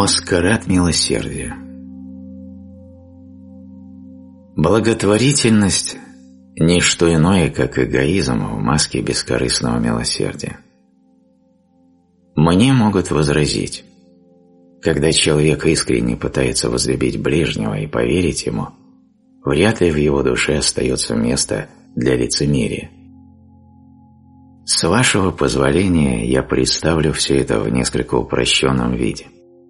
Маскарад милосердия. Благотворительность – не что иное, как эгоизм в маске бескорыстного милосердия. Мне могут возразить, когда человек искренне пытается возлюбить ближнего и поверить ему, вряд ли в его душе остается место для лицемерия. С вашего позволения я представлю все это в несколько упрощенном виде.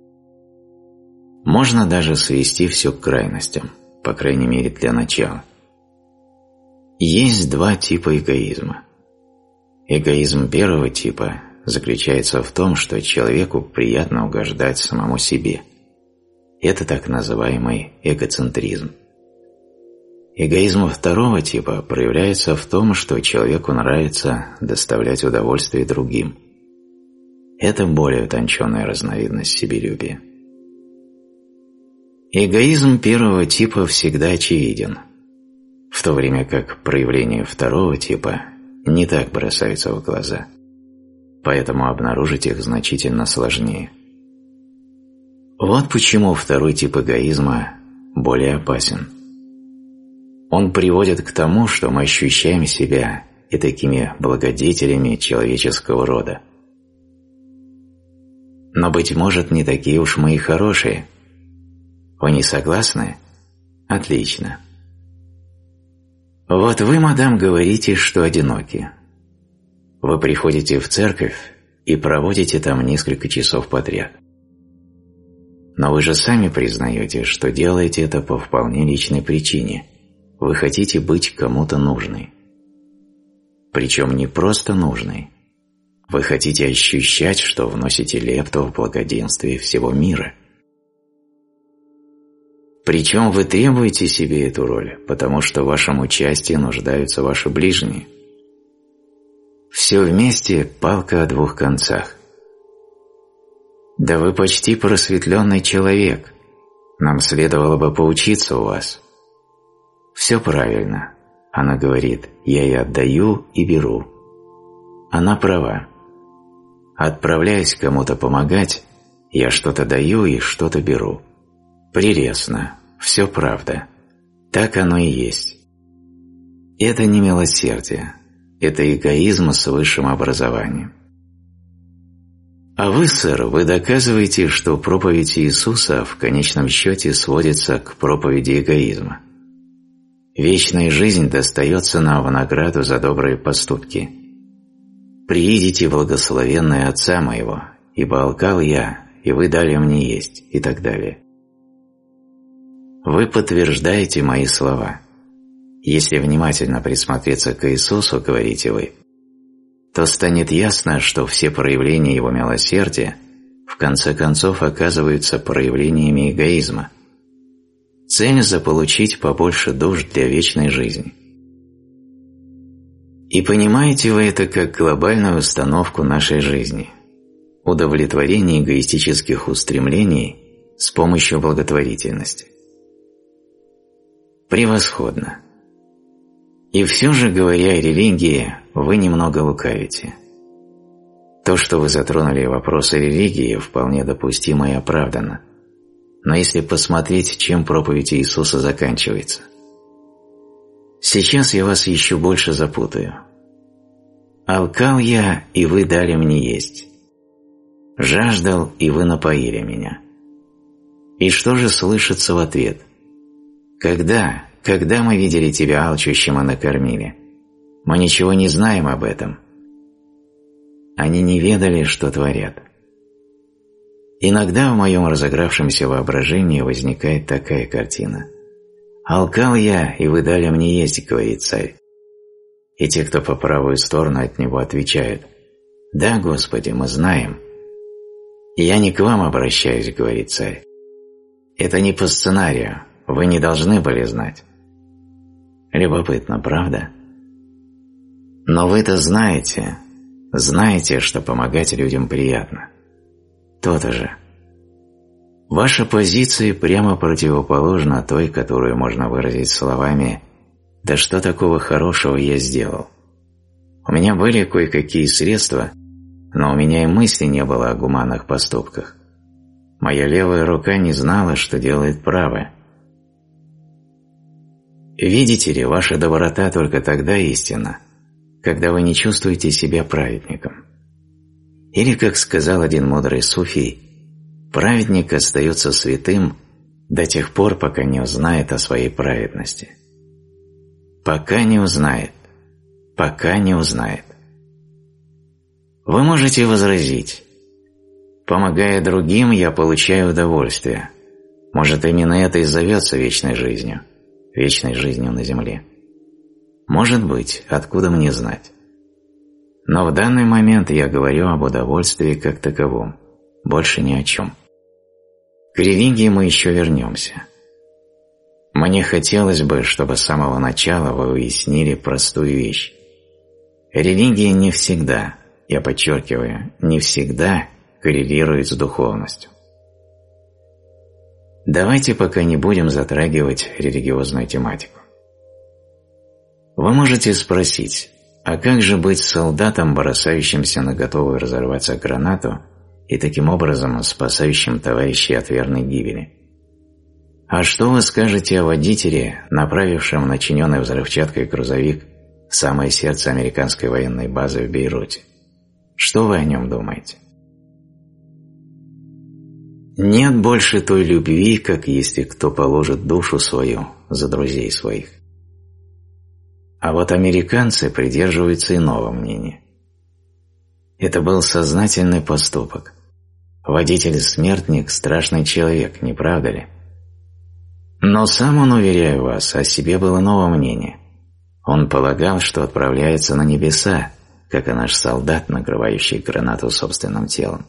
Можно даже свести все к крайностям, по крайней мере для начала. Есть два типа эгоизма. Эгоизм первого типа заключается в том, что человеку приятно угождать самому себе. Это так называемый эгоцентризм. Эгоизм второго типа проявляется в том, что человеку нравится доставлять удовольствие другим. Это более утонченная разновидность себелюбия. Эгоизм первого типа всегда очевиден, в то время как проявления второго типа не так бросаются в глаза, поэтому обнаружить их значительно сложнее. Вот почему второй тип эгоизма более опасен. Он приводит к тому, что мы ощущаем себя и такими благодетелями человеческого рода. Но, быть может, не такие уж мы и хорошие. Вы не согласны? Отлично. Вот вы, мадам, говорите, что одиноки. Вы приходите в церковь и проводите там несколько часов подряд. Но вы же сами признаете, что делаете это по вполне личной причине. Вы хотите быть кому-то нужной. Причем не просто нужной. Вы хотите ощущать, что вносите лепту в благоденствие всего мира. Причем вы требуете себе эту роль, потому что в вашем участии нуждаются ваши ближние. Все вместе палка о двух концах. Да вы почти просветленный человек. Нам следовало бы поучиться у вас. Все правильно. Она говорит, я и отдаю, и беру. Она права. Отправляясь кому-то помогать, я что-то даю и что-то беру. Прелестно, все правда. Так оно и есть. Это не милосердие, это эгоизм с высшим образованием. А вы, сэр, вы доказываете, что проповедь Иисуса в конечном счете сводится к проповеди эгоизма. Вечная жизнь достается нам в награду за добрые поступки. «Приидите, благословенные Отца моего, ибо алкал я, и вы дали мне есть», и так далее. Вы подтверждаете мои слова. Если внимательно присмотреться к Иисусу, говорите вы, то станет ясно, что все проявления Его милосердия в конце концов оказываются проявлениями эгоизма. Цель – заполучить побольше душ для вечной жизни. И понимаете вы это как глобальную установку нашей жизни – удовлетворение эгоистических устремлений с помощью благотворительности. Превосходно. И все же, говоря о религии, вы немного лукавите. То, что вы затронули вопросы религии, вполне допустимо и оправдано. Но если посмотреть, чем проповедь Иисуса заканчивается. Сейчас я вас еще больше запутаю. «Алкал я, и вы дали мне есть. Жаждал, и вы напоили меня». И что же слышится в ответ? Когда мы видели тебя алчущим и накормили? Мы ничего не знаем об этом. Они не ведали, что творят. Иногда в моем разыгравшемся воображении возникает такая картина. «Алкал я, и вы дали мне есть», — говорит царь. И те, кто по правую сторону от него, отвечают: «Да, Господи, мы знаем». «Я не к вам обращаюсь», — говорит царь. «Это не по сценарию, вы не должны были знать». Любопытно, правда? Но вы-то знаете, что помогать людям приятно. То-то же. Ваша позиция прямо противоположна той, которую можно выразить словами «Да что такого хорошего я сделал?» У меня были кое-какие средства, но у меня и мысли не было о гуманных поступках. Моя левая рука не знала, что делает правая. Видите ли, ваша доброта только тогда истинна, когда вы не чувствуете себя праведником. Или, как сказал один мудрый суфий, праведник остается святым до тех пор, пока не узнает о своей праведности. Пока не узнает. Пока не узнает. Вы можете возразить: помогая другим, я получаю удовольствие. Может, именно это и зовется вечной жизнью на земле. Может быть, откуда мне знать? Но в данный момент я говорю об удовольствии как таковом, больше ни о чем. К религии мы еще вернемся. Мне хотелось бы, чтобы с самого начала вы уяснили простую вещь. Религия не всегда, я подчеркиваю, не всегда коррелирует с духовностью. Давайте пока не будем затрагивать религиозную тематику. Вы можете спросить: а как же быть солдатом, бросающимся на готовую разорваться гранату и таким образом спасающим товарищей от верной гибели? А что вы скажете о водителе, направившем начиненный взрывчаткой грузовик в самое сердце американской военной базы в Бейруте? Что вы о нем думаете? Нет больше той любви, как если кто положит душу свою за друзей своих. А вот американцы придерживаются иного мнения. Это был сознательный поступок. Водитель-смертник – страшный человек, не правда ли? Но сам он, уверяю вас, о себе было иного мнения. Он полагал, что отправляется на небеса, как и наш солдат, накрывающий гранату собственным телом.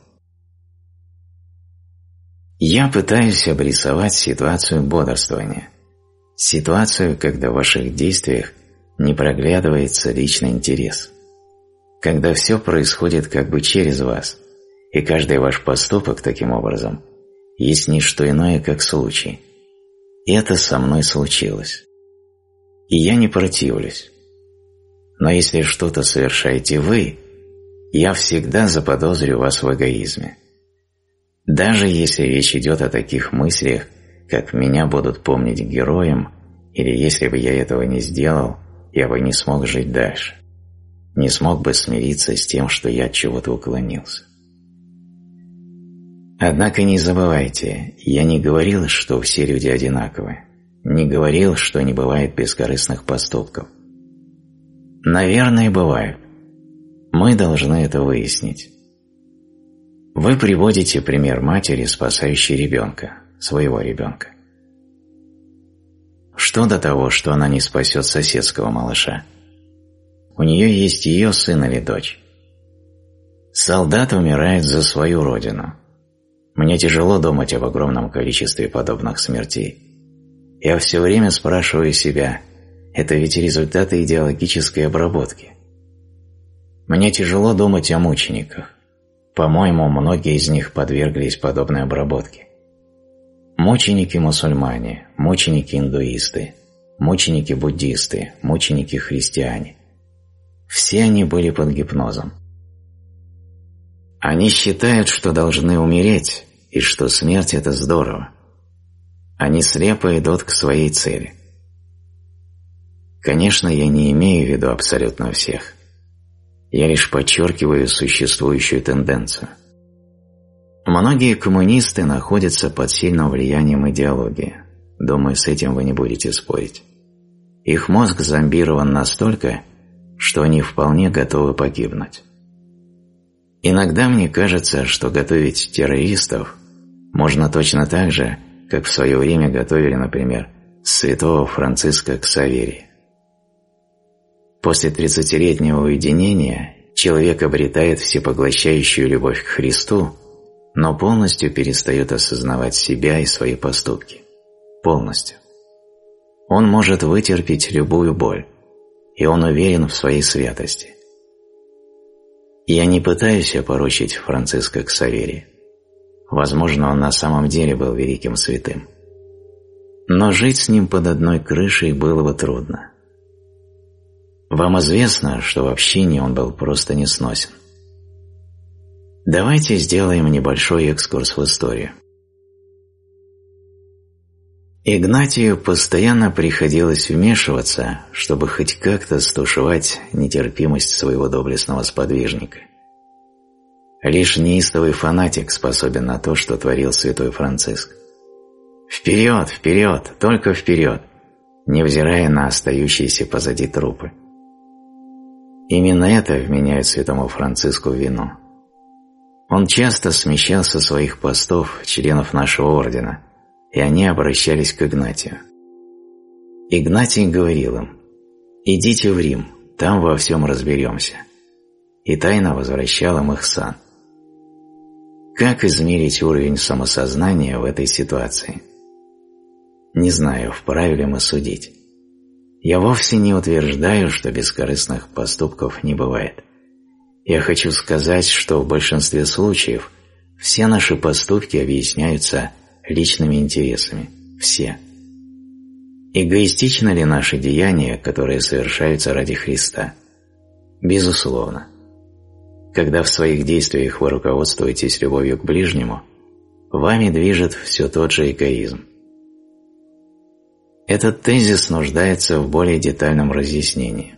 Я пытаюсь обрисовать ситуацию бодрствования. Ситуацию, когда в ваших действиях не проглядывается личный интерес. Когда все происходит как бы через вас, и каждый ваш поступок таким образом есть не что иное, как случай. И это со мной случилось. И я не противлюсь. Но если что-то совершаете вы, я всегда заподозрю вас в эгоизме. Даже если речь идет о таких мыслях, как «меня будут помнить героем», или «если бы я этого не сделал, я бы не смог жить дальше, не смог бы смириться с тем, что я от чего-то уклонился». Однако не забывайте, я не говорил, что все люди одинаковы, не говорил, что не бывает бескорыстных поступков. Наверное, бывают. Мы должны это выяснить. Вы приводите пример матери, спасающей ребенка, своего ребенка. Что до того, что она не спасет соседского малыша? У нее есть ее сын или дочь. Солдат умирает за свою родину. Мне тяжело думать об огромном количестве подобных смертей. Я все время спрашиваю себя, это ведь результаты идеологической обработки. Мне тяжело думать о мучениках. По-моему, многие из них подверглись подобной обработке. Мученики-мусульмане, мученики-индуисты, мученики-буддисты, мученики-христиане. Все они были под гипнозом. Они считают, что должны умереть, и что смерть – это здорово. Они слепо идут к своей цели. Конечно, я не имею в виду абсолютно всех. Я лишь подчеркиваю существующую тенденцию. Многие коммунисты находятся под сильным влиянием идеологии. Думаю, с этим вы не будете спорить. Их мозг зомбирован настолько, что они вполне готовы погибнуть. Иногда мне кажется, что готовить террористов можно точно так же, как в свое время готовили, например, святого Франциска Ксаверия. После 30-летнего уединения человек обретает всепоглощающую любовь к Христу, но полностью перестает осознавать себя и свои поступки. Полностью. Он может вытерпеть любую боль, и он уверен в своей святости. Я не пытаюсь опорочить Франциска Ксаверия. Возможно, он на самом деле был великим святым. Но жить с ним под одной крышей было бы трудно. Вам известно, что в общине он был просто несносен. Давайте сделаем небольшой экскурс в историю. Игнатию постоянно приходилось вмешиваться, чтобы хоть как-то стушевать нетерпимость своего доблестного сподвижника. Лишь неистовый фанатик способен на то, что творил святой Франциск. Вперед, вперед, только вперед, невзирая на остающиеся позади трупы. Именно это вменяет святому Франциску в вину. Он часто смещал со своих постов членов нашего ордена, и они обращались к Игнатию. Игнатий говорил им: «Идите в Рим, там во всем разберемся», и тайно возвращал им их сан. Как измерить уровень самосознания в этой ситуации? Не знаю, вправе ли мы судить. Я вовсе не утверждаю, что бескорыстных поступков не бывает. Я хочу сказать, что в большинстве случаев все наши поступки объясняются личными интересами. Все. Эгоистичны ли наши деяния, которые совершаются ради Христа? Безусловно. Когда в своих действиях вы руководствуетесь любовью к ближнему, вами движет все тот же эгоизм. Этот тезис нуждается в более детальном разъяснении.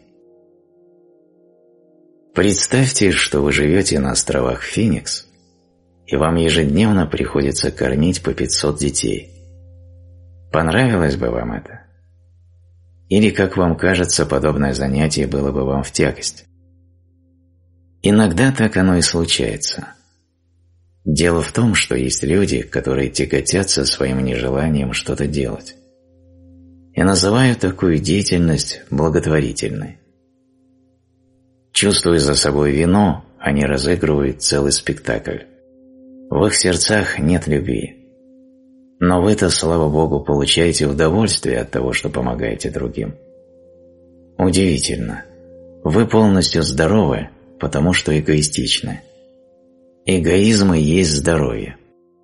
Представьте, что вы живете на островах Феникс, и вам ежедневно приходится кормить по 500 детей. Понравилось бы вам это? Или, как вам кажется, подобное занятие было бы вам в тягость? Иногда так оно и случается. Дело в том, что есть люди, которые тяготятся своим нежеланием что-то делать. И называют такую деятельность благотворительной. Чувствуя за собой вину, они разыгрывают целый спектакль. В их сердцах нет любви. Но вы-то, слава Богу, получаете удовольствие от того, что помогаете другим. Удивительно. Вы полностью здоровы, потому что эгоистичны. Эгоизм и есть здоровье.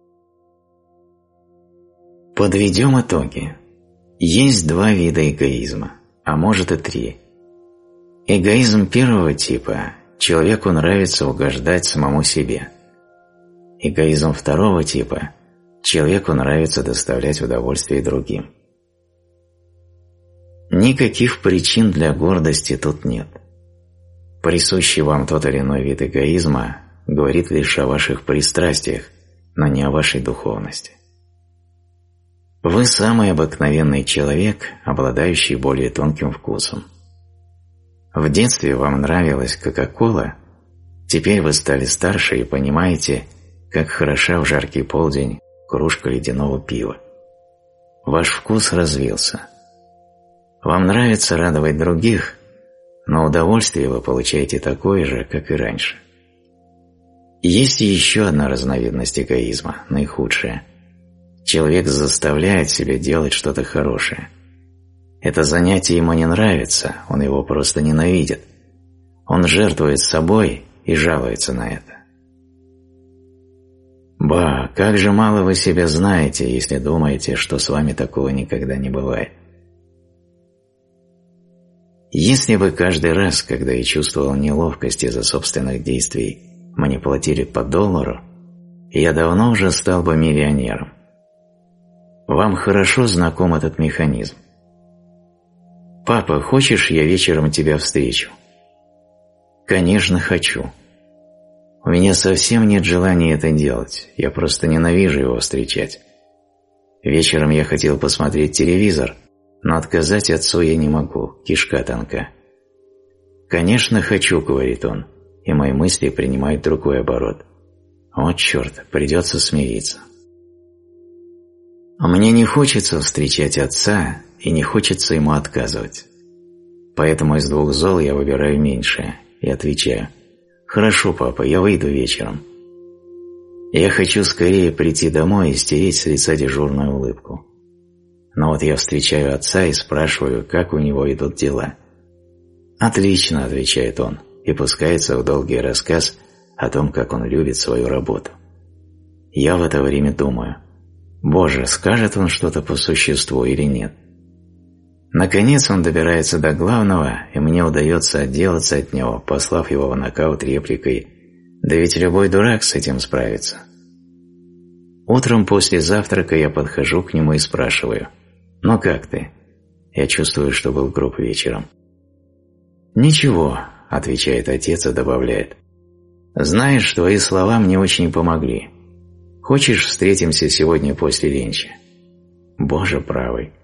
Подведем итоги. Есть два вида эгоизма, а может и три. Эгоизм первого типа – человеку нравится угождать самому себе. Эгоизм второго типа – человеку нравится доставлять удовольствие другим. Никаких причин для гордости тут нет. Присущий вам тот или иной вид эгоизма говорит лишь о ваших пристрастиях, но не о вашей духовности. Вы самый обыкновенный человек, обладающий более тонким вкусом. В детстве вам нравилась Кока-Кола, теперь вы стали старше и понимаете, как хороша в жаркий полдень кружка ледяного пива. Ваш вкус развился. Вам нравится радовать других, но удовольствие вы получаете такое же, как и раньше. Есть еще одна разновидность эгоизма, наихудшая. Человек заставляет себя делать что-то хорошее. Это занятие ему не нравится, он его просто ненавидит. Он жертвует собой и жалуется на это. Ба, как же мало вы себя знаете, если думаете, что с вами такого никогда не бывает. Если бы каждый раз, когда я чувствовал неловкость из-за собственных действий, мне платили по $1, я давно уже стал бы миллионером. Вам хорошо знаком этот механизм. «Папа, хочешь, я вечером тебя встречу?» «Конечно, хочу. У меня совсем нет желания это делать, я просто ненавижу его встречать. Вечером я хотел посмотреть телевизор, но отказать отцу я не могу, кишка тонка». «Конечно, хочу», — говорит он, и мои мысли принимают другой оборот. «О, черт, придется смириться». Мне не хочется встречать отца и не хочется ему отказывать. Поэтому из двух зол я выбираю меньшее и отвечаю: «Хорошо, папа, я выйду вечером». Я хочу скорее прийти домой и стереть с лица дежурную улыбку. Но вот я встречаю отца и спрашиваю, как у него идут дела. «Отлично», — отвечает он, и пускается в долгий рассказ о том, как он любит свою работу. Я в это время думаю: Боже, скажет он что-то по существу или нет? Наконец он добирается до главного, и мне удается отделаться от него, послав его в нокаут репликой: «Да ведь любой дурак с этим справится». Утром после завтрака я подхожу к нему и спрашиваю: «Ну как ты?» Я чувствую, что был груб вечером. «Ничего», – отвечает отец и добавляет. «Знаешь, твои слова мне очень помогли. Хочешь, встретимся сегодня после ленча?» Боже правый.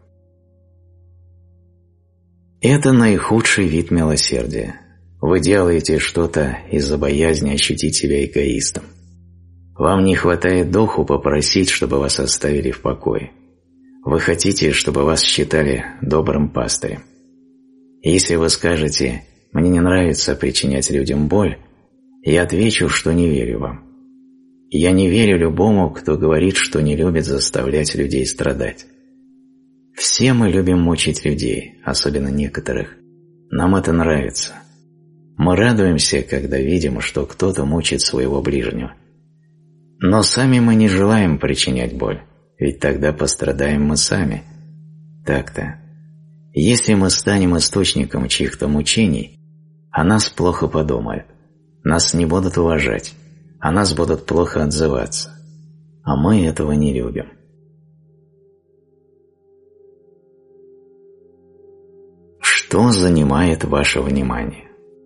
Это наихудший вид милосердия. Вы делаете что-то из-за боязни ощутить себя эгоистом. Вам не хватает духу попросить, чтобы вас оставили в покое. Вы хотите, чтобы вас считали добрым пастырем. Если вы скажете «мне не нравится причинять людям боль», я отвечу, что не верю вам. Я не верю любому, кто говорит, что не любит заставлять людей страдать. Все мы любим мучить людей, особенно некоторых. Нам это нравится. Мы радуемся, когда видим, что кто-то мучит своего ближнего. Но сами мы не желаем причинять боль, ведь тогда пострадаем мы сами. Так-то. Если мы станем источником чьих-то мучений, о нас плохо подумают, нас не будут уважать, о нас будут плохо отзываться, а мы этого не любим. Что занимает ваше внимание?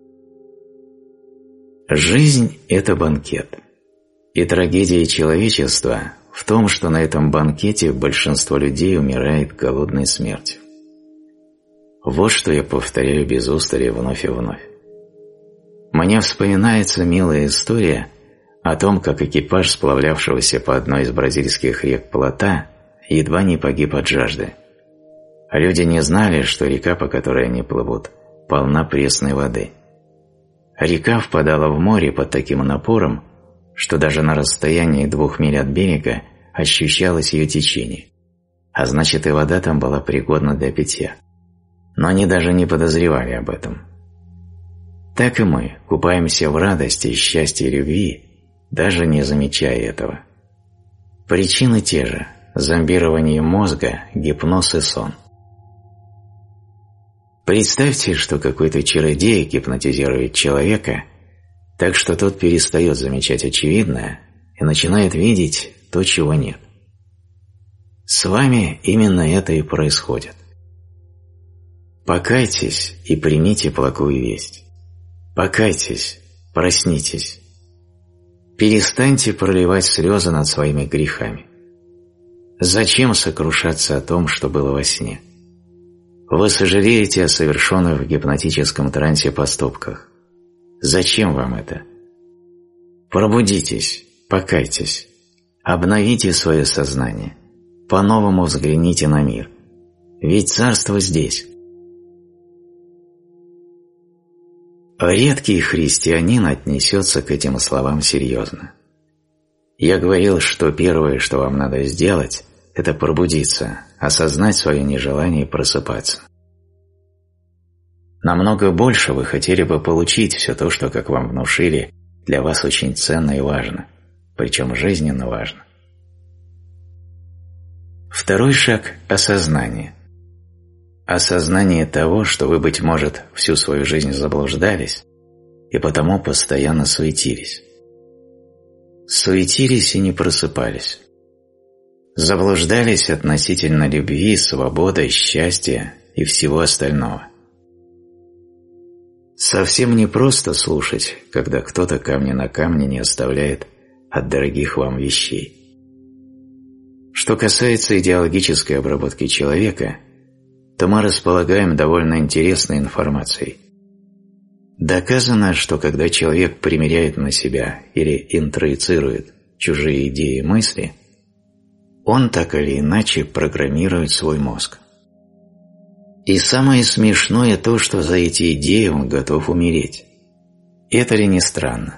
Жизнь – это банкет. И трагедия человечества в том, что на этом банкете большинство людей умирает голодной смертью. Вот что я повторяю без устали вновь и вновь. Мне вспоминается милая история о том, как экипаж сплавлявшегося по одной из бразильских рек плота едва не погиб от жажды. Люди не знали, что река, по которой они плывут, полна пресной воды. Река впадала в море под таким напором, что даже на расстоянии 2 миль от берега ощущалось ее течение, а значит и вода там была пригодна для питья. Но они даже не подозревали об этом. Так и мы купаемся в радости, счастье и любви, даже не замечая этого. Причины те же – зомбирование мозга, гипноз и сон. Представьте, что какой-то чародей гипнотизирует человека, так что тот перестает замечать очевидное и начинает видеть то, чего нет. С вами именно это и происходит. Покайтесь и примите благую весть. Покайтесь, проснитесь. Перестаньте проливать слезы над своими грехами. Зачем сокрушаться о том, что было во сне? Вы сожалеете о совершенных в гипнотическом трансе поступках. Зачем вам это? Пробудитесь, покайтесь, обновите свое сознание, по-новому взгляните на мир. Ведь царство здесь. Редкий христианин отнесется к этим словам серьезно. Я говорил, что первое, что вам надо сделать, это пробудиться, осознать свое нежелание просыпаться. Намного больше вы хотели бы получить все то, что, как вам внушили, для вас очень ценно и важно, причем жизненно важно. Второй шаг – осознание. Осознание того, что вы, быть может, всю свою жизнь заблуждались и потому постоянно суетились. Суетились и не просыпались. Заблуждались относительно любви, свободы, счастья и всего остального. Совсем не просто слушать, когда кто-то камня на камне не оставляет от дорогих вам вещей. Что касается идеологической обработки человека, то мы располагаем довольно интересной информацией. Доказано, что когда человек примеряет на себя или интроицирует чужие идеи и мысли, он так или иначе программирует свой мозг. И самое смешное то, что за эти идеи он готов умереть. Это ли не странно?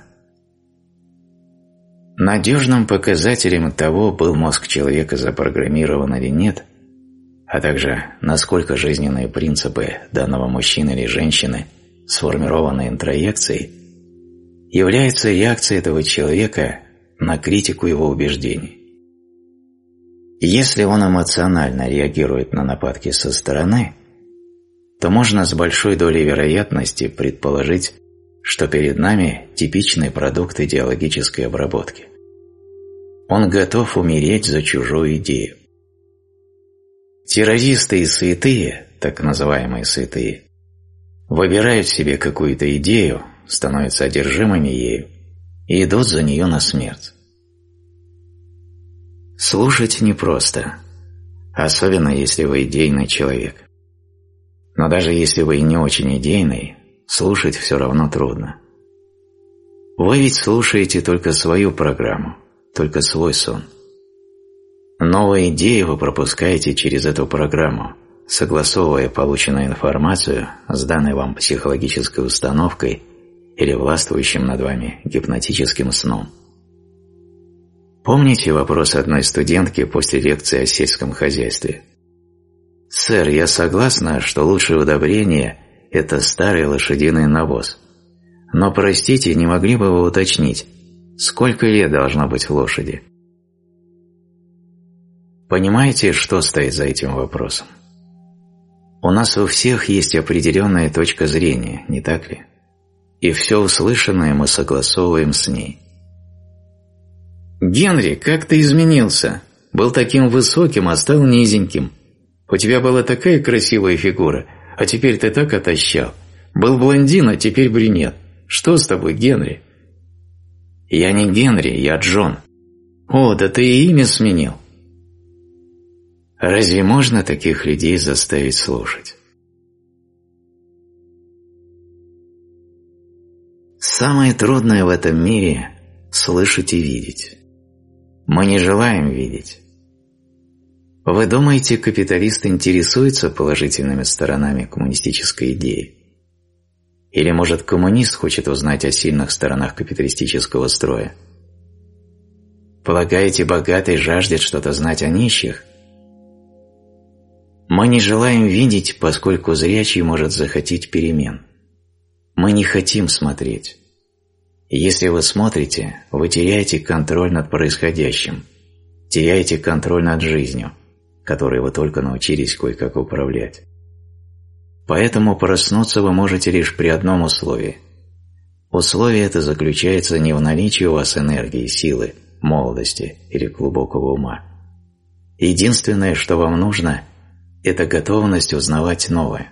Надежным показателем того, был мозг человека запрограммирован или нет, а также насколько жизненные принципы данного мужчины или женщины сформированы интроекцией, является реакция этого человека на критику его убеждений. Если он эмоционально реагирует на нападки со стороны, то можно с большой долей вероятности предположить, что перед нами типичный продукт идеологической обработки. Он готов умереть за чужую идею. Террористы и святые, так называемые святые, выбирают себе какую-то идею, становятся одержимыми ею и идут за нее на смерть. Слушать непросто, особенно если вы идейный человек. Но даже если вы не очень идейный, слушать все равно трудно. Вы ведь слушаете только свою программу, только свой сон. Новые идеи вы пропускаете через эту программу, согласовывая полученную информацию с данной вам психологической установкой или властвующим над вами гипнотическим сном. Помните вопрос одной студентки после лекции о сельском хозяйстве? «Сэр, я согласна, что лучшее удобрение – это старый лошадиный навоз. Но, простите, не могли бы вы уточнить, сколько лет должно быть в лошади?» Понимаете, что стоит за этим вопросом? У нас у всех есть определенная точка зрения, не так ли? И все услышанное мы согласовываем с ней. «Генри, как ты изменился? Был таким высоким, а стал низеньким. У тебя была такая красивая фигура, а теперь ты так отощал. Был блондин, а теперь брюнет. Что с тобой, Генри?» «Я не Генри, я Джон». «О, да ты и имя сменил». Разве можно таких людей заставить слушать? Самое трудное в этом мире – слышать и видеть. Мы не желаем видеть. Вы думаете, капиталист интересуется положительными сторонами коммунистической идеи? Или, может, коммунист хочет узнать о сильных сторонах капиталистического строя? Полагаете, богатый жаждет что-то знать о нищих? Мы не желаем видеть, поскольку зрячий может захотеть перемен. Мы не хотим смотреть. Если вы смотрите, вы теряете контроль над происходящим, теряете контроль над жизнью, которой вы только научились кое-как управлять. Поэтому проснуться вы можете лишь при одном условии. Условие это заключается не в наличии у вас энергии, силы, молодости или глубокого ума. Единственное, что вам нужно – это готовность узнавать новое.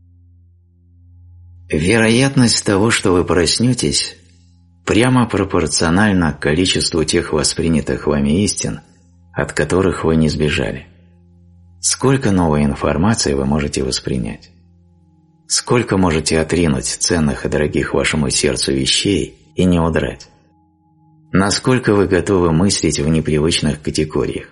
Вероятность того, что вы проснетесь, прямо пропорциональна количеству тех воспринятых вами истин, от которых вы не сбежали. Сколько новой информации вы можете воспринять? Сколько можете отринуть ценных и дорогих вашему сердцу вещей и не удрать? Насколько вы готовы мыслить в непривычных категориях?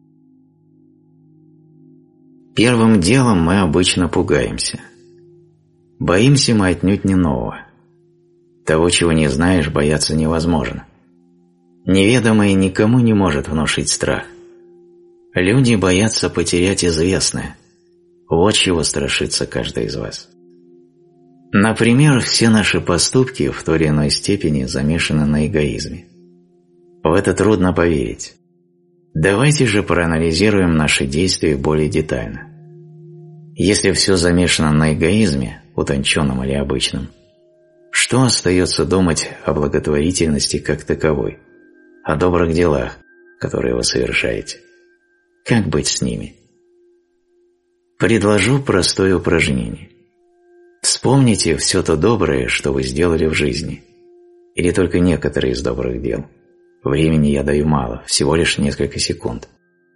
Первым делом мы обычно пугаемся. Боимся мы отнюдь не нового. Того, чего не знаешь, бояться невозможно. Неведомое никому не может внушить страх. Люди боятся потерять известное. Вот чего страшится каждый из вас. Например, все наши поступки в той или иной степени замешаны на эгоизме. В это трудно поверить. Давайте же проанализируем наши действия более детально. Если все замешано на эгоизме, утонченном или обычном, что остается думать о благотворительности как таковой, о добрых делах, которые вы совершаете? Как быть с ними? Предложу простое упражнение. Вспомните все то доброе, что вы сделали в жизни, или только некоторые из добрых дел. Времени я даю мало, всего лишь несколько секунд.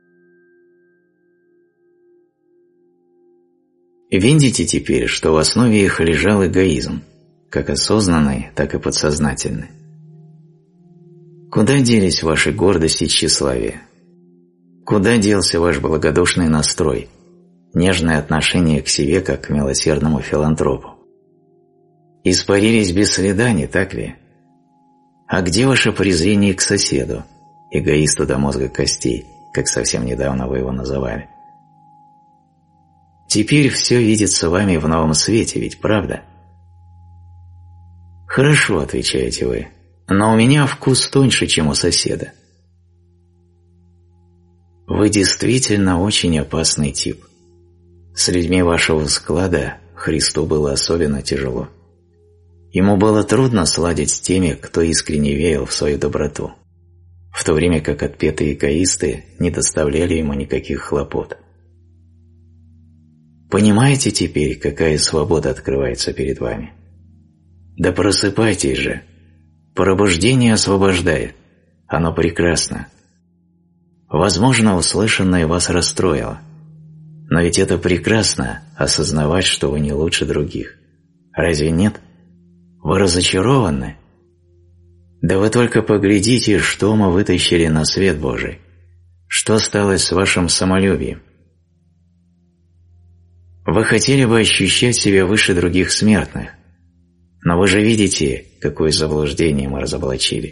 Видите теперь, что в основе их лежал эгоизм, как осознанный, так и подсознательный. Куда делись ваши гордость и тщеславие? Куда делся ваш благодушный настрой, нежное отношение к себе как к милосердному филантропу? Испарились без следа, не так ли? А где ваше презрение к соседу, эгоисту до мозга костей, как совсем недавно вы его называли? Теперь все видится вами в новом свете, ведь правда? Хорошо, отвечаете вы, но у меня вкус тоньше, чем у соседа. Вы действительно очень опасный тип. С людьми вашего склада Христу было особенно тяжело. Ему было трудно сладить с теми, кто искренне верил в свою доброту, в то время как отпетые эгоисты не доставляли ему никаких хлопот. Понимаете теперь, какая свобода открывается перед вами? Да просыпайтесь же! Пробуждение освобождает. Оно прекрасно. Возможно, услышанное вас расстроило. Но ведь это прекрасно – осознавать, что вы не лучше других. Разве нет? Вы разочарованы? Да вы только поглядите, что мы вытащили на свет Божий. Что стало с вашим самолюбием? Вы хотели бы ощущать себя выше других смертных, но вы же видите, какое заблуждение мы разоблачили.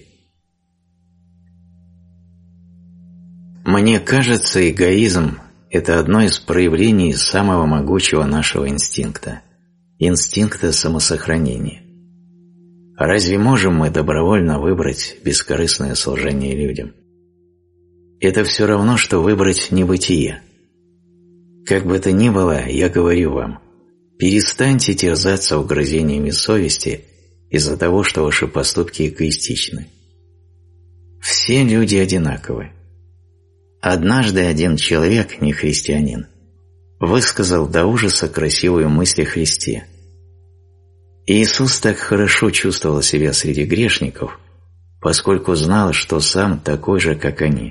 Мне кажется, эгоизм – это одно из проявлений самого могучего нашего инстинкта – инстинкта самосохранения. Разве можем мы добровольно выбрать бескорыстное служение людям? Это все равно, что выбрать небытие. Как бы то ни было, я говорю вам, перестаньте терзаться угрызениями совести из-за того, что ваши поступки эгоистичны. Все люди одинаковы. Однажды один человек, не христианин, высказал до ужаса красивую мысль о Христе. Иисус так хорошо чувствовал себя среди грешников, поскольку знал, что сам такой же, как они.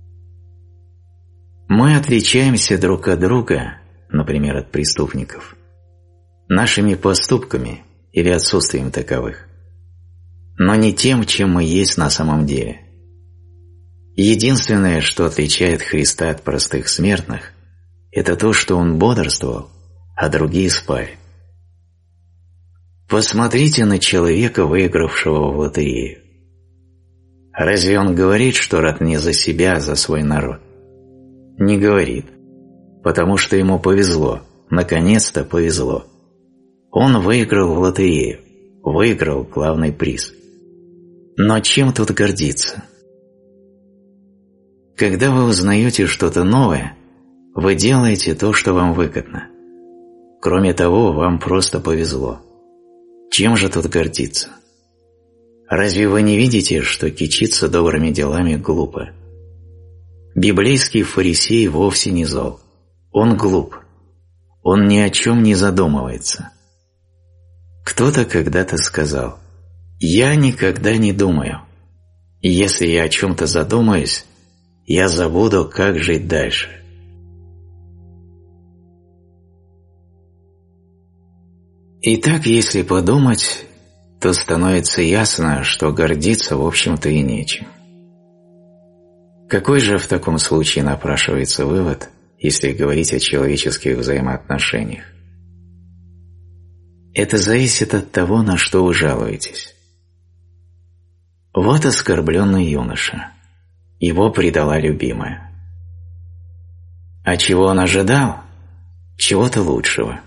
Мы отличаемся друг от друга, например, от преступников, нашими поступками или отсутствием таковых, но не тем, чем мы есть на самом деле. Единственное, что отличает Христа от простых смертных, это то, что Он бодрствовал, а другие спали. Посмотрите на человека, выигравшего в лотерею. Разве он говорит, что рад не за себя, а за свой народ? Не говорит, потому что ему повезло, наконец-то повезло. Он выиграл в лотерею, выиграл главный приз. Но чем тут гордиться? Когда вы узнаете что-то новое, вы делаете то, что вам выгодно. Кроме того, вам просто повезло. Чем же тут гордиться? Разве вы не видите, что кичиться добрыми делами глупо? Библейский фарисей вовсе не зол. Он глуп. Он ни о чем не задумывается. Кто-то когда-то сказал: «Я никогда не думаю. И если я о чем-то задумаюсь, я забуду, как жить дальше». Итак, если подумать, то становится ясно, что гордиться, в общем-то, и нечем. Какой же в таком случае напрашивается вывод, если говорить о человеческих взаимоотношениях? Это зависит от того, на что вы жалуетесь. Вот оскорбленный юноша. Его предала любимая. А чего он ожидал? Чего-то лучшего.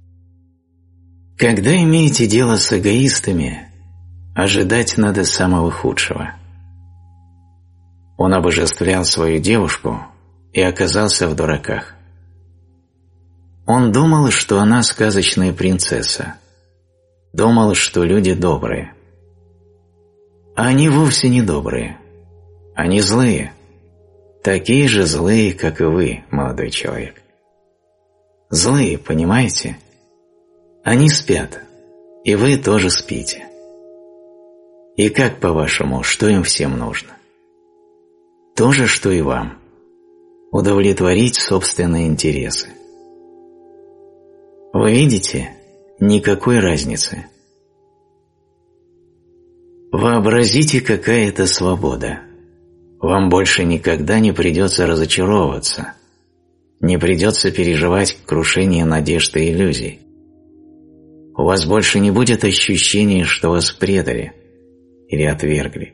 Когда имеете дело с эгоистами, ожидать надо самого худшего. Он обожествлял свою девушку и оказался в дураках. Он думал, что она сказочная принцесса. Думал, что люди добрые. А они вовсе не добрые. Они злые. Такие же злые, как и вы, молодой человек. Злые, понимаете? Они спят, и вы тоже спите. И как, по-вашему, что им всем нужно? То же, что и вам. Удовлетворить собственные интересы. Вы видите? Никакой разницы. Вообразите, какая это свобода. Вам больше никогда не придется разочаровываться, не придется переживать крушение надежд и иллюзий. У вас больше не будет ощущения, что вас предали или отвергли.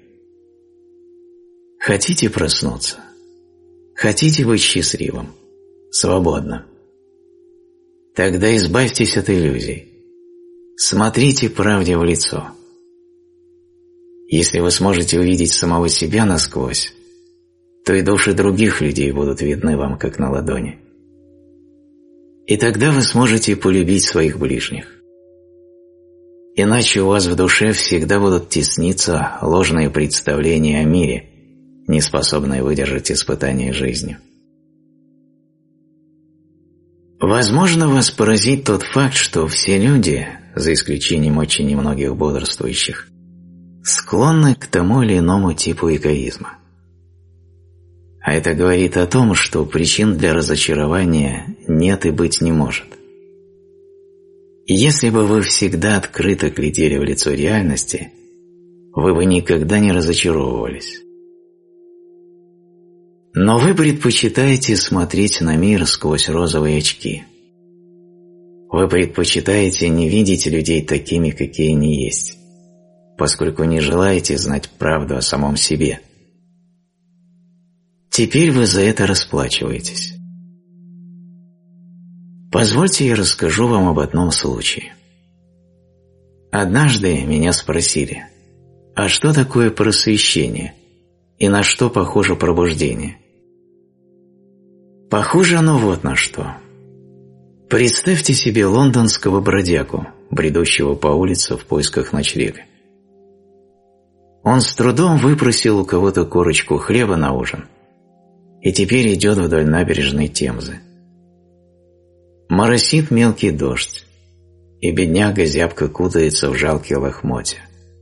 Хотите проснуться? Хотите быть счастливым, свободным? Тогда избавьтесь от иллюзий. Смотрите правде в лицо. Если вы сможете увидеть самого себя насквозь, то и души других людей будут видны вам как на ладони. И тогда вы сможете полюбить своих ближних. Иначе у вас в душе всегда будут тесниться ложные представления о мире, не способные выдержать испытания жизнью. Возможно, вас поразит тот факт, что все люди, за исключением очень немногих бодрствующих, склонны к тому или иному типу эгоизма. А это говорит о том, что причин для разочарования нет и быть не может. Если бы вы всегда открыто глядели в лицо реальности, вы бы никогда не разочаровывались. Но вы предпочитаете смотреть на мир сквозь розовые очки. Вы предпочитаете не видеть людей такими, какие они есть, поскольку не желаете знать правду о самом себе. Теперь вы за это расплачиваетесь. Позвольте я расскажу вам об одном случае. Однажды меня спросили, а что такое просвещение и на что похоже пробуждение? Похоже оно вот на что. Представьте себе лондонского бродягу, бредущего по улице в поисках ночлега. Он с трудом выпросил у кого-то корочку хлеба на ужин и теперь идет вдоль набережной Темзы. Моросит мелкий дождь, и бедняга зябко кутается в жалкие лохмотья.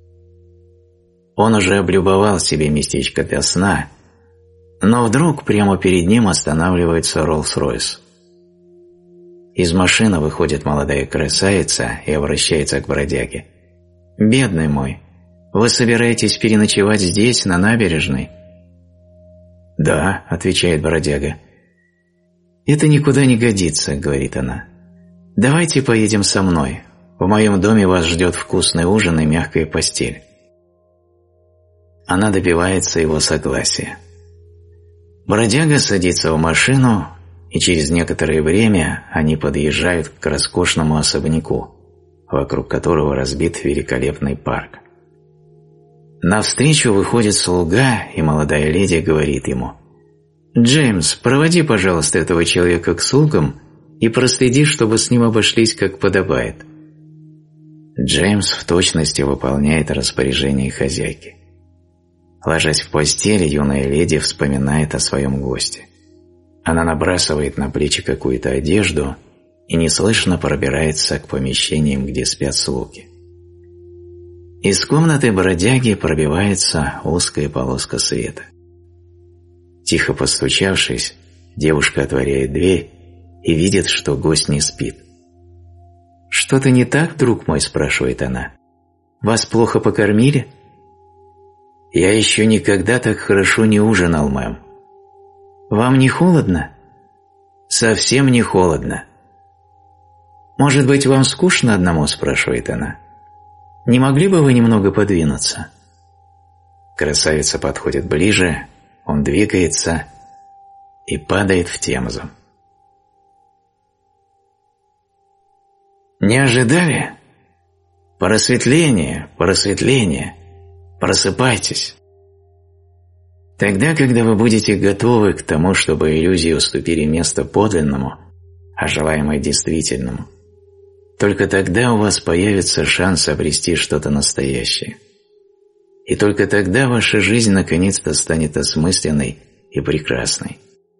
Он уже облюбовал себе местечко для сна, но вдруг прямо перед ним останавливается Роллс-Ройс. Из машины выходит молодая красавица и обращается к бродяге. «Бедный мой, вы собираетесь переночевать здесь, на набережной?» «Да», — отвечает бродяга. «Это никуда не годится», — говорит она. «Давайте поедем со мной. В моем доме вас ждет вкусный ужин и мягкая постель». Она добивается его согласия. Бродяга садится в машину, и через некоторое время они подъезжают к роскошному особняку, вокруг которого разбит великолепный парк. Навстречу выходит слуга, и молодая леди говорит ему: «Джеймс, проводи, пожалуйста, этого человека к слугам и проследи, чтобы с ним обошлись как подобает». Джеймс в точности выполняет распоряжение хозяйки. Ложась в постель, юная леди вспоминает о своем госте. Она набрасывает на плечи какую-то одежду и неслышно пробирается к помещениям, где спят слуги. Из комнаты бродяги пробивается узкая полоска света. Тихо постучавшись, девушка отворяет дверь и видит, что гость не спит. «Что-то не так, друг мой?» – спрашивает она. «Вас плохо покормили?» «Я еще никогда так хорошо не ужинал, мэм». «Вам не холодно?» «Совсем не холодно». «Может быть, вам скучно одному?» – спрашивает она. «Не могли бы вы немного подвинуться?» Красавица подходит ближе, он двигается и падает в Темзу. Не ожидали? Просветление, просветление, просыпайтесь. Тогда, когда вы будете готовы к тому, чтобы иллюзии уступили место подлинному, а желаемое действительному, только тогда у вас появится шанс обрести что-то настоящее. И только тогда ваша жизнь наконец-то станет осмысленной и прекрасной.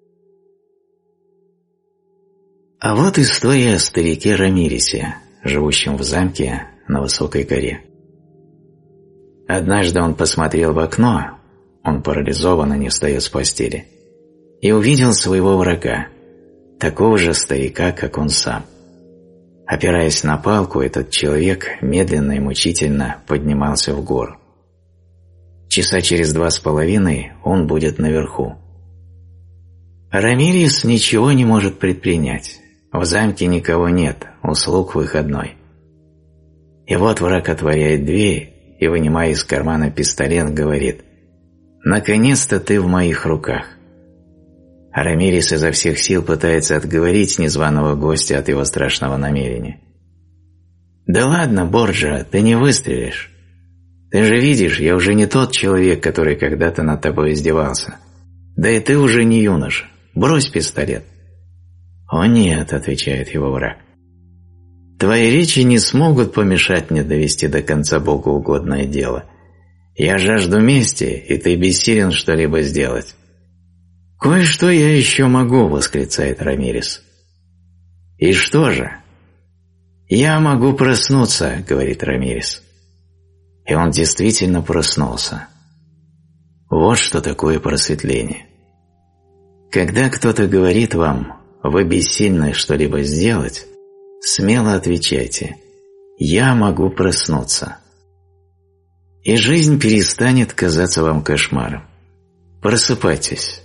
А вот история о старике Рамиресе, живущем в замке на высокой горе. Однажды он посмотрел в окно, он парализованно не встает с постели, и увидел своего врага, такого же старика, как он сам. Опираясь на палку, этот человек медленно и мучительно поднимался в гору. Часа через 2,5 он будет наверху. Рамирес ничего не может предпринять. В замке никого нет, услуг выходной. И вот враг отворяет дверь и, вынимая из кармана пистолет, говорит: «Наконец-то ты в моих руках». А Рамирес изо всех сил пытается отговорить незваного гостя от его страшного намерения. «Да ладно, Борджиа, ты не выстрелишь. Ты же видишь, я уже не тот человек, который когда-то над тобой издевался. Да и ты уже не юноша. Брось пистолет». «О нет», — отвечает его враг. «Твои речи не смогут помешать мне довести до конца богоугодное дело. Я жажду мести, и ты бессилен что-либо сделать». «Кое-что я еще могу», — восклицает Рамирес. И что же? «Я могу проснуться», — говорит Рамирес. И он действительно проснулся. Вот что такое просветление. Когда кто-то говорит вам, вы бессильны что-либо сделать, смело отвечайте: «Я могу проснуться». И жизнь перестанет казаться вам кошмаром. Просыпайтесь.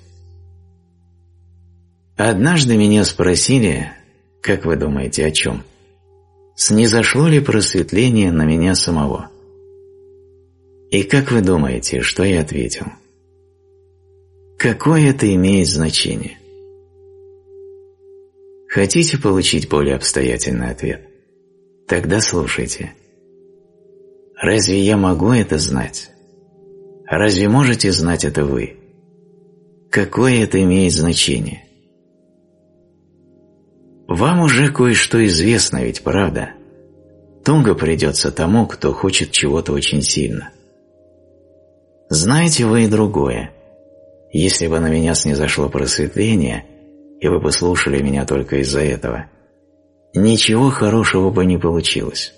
Однажды меня спросили, как вы думаете, о чем? Снизошло ли просветление на меня самого? И как вы думаете, что я ответил? Какое это имеет значение? Хотите получить более обстоятельный ответ? Тогда слушайте. Разве я могу это знать? Разве можете знать это вы? Какое это имеет значение? Вам уже кое-что известно, ведь правда? Туго придется тому, кто хочет чего-то очень сильно. Знаете вы и другое. Если бы на меня снизошло просветление, и вы бы слушали меня только из-за этого, ничего хорошего бы не получилось.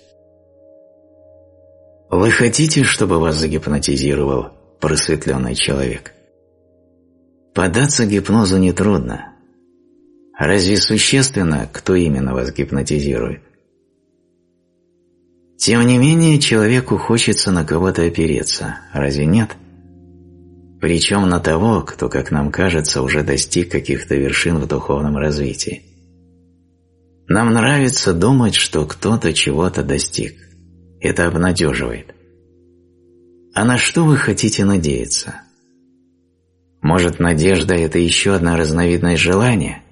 Вы хотите, чтобы вас загипнотизировал просветленный человек? Поддаться гипнозу нетрудно. Разве существенно, кто именно вас гипнотизирует? Тем не менее, человеку хочется на кого-то опереться, разве нет? Причем на того, кто, как нам кажется, уже достиг каких-то вершин в духовном развитии. Нам нравится думать, что кто-то чего-то достиг. Это обнадеживает. А на что вы хотите надеяться? Может, надежда – это еще одна разновидность желания?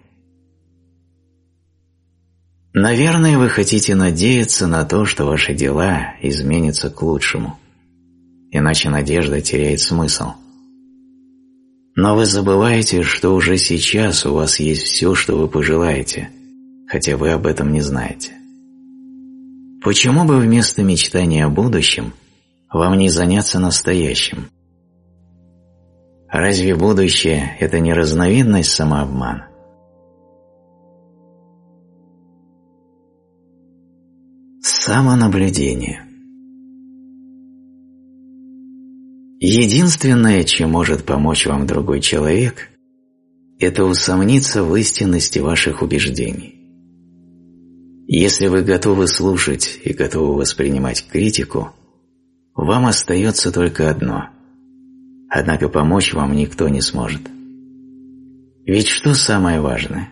Наверное, вы хотите надеяться на то, что ваши дела изменятся к лучшему. Иначе надежда теряет смысл. Но вы забываете, что уже сейчас у вас есть все, что вы пожелаете, хотя вы об этом не знаете. Почему бы вместо мечтания о будущем вам не заняться настоящим? Разве будущее – это не разновидность самообмана? Самонаблюдение. Единственное, чем может помочь вам другой человек, это усомниться в истинности ваших убеждений. Если вы готовы слушать и готовы воспринимать критику, вам остается только одно. Однако помочь вам никто не сможет. Ведь что самое важное?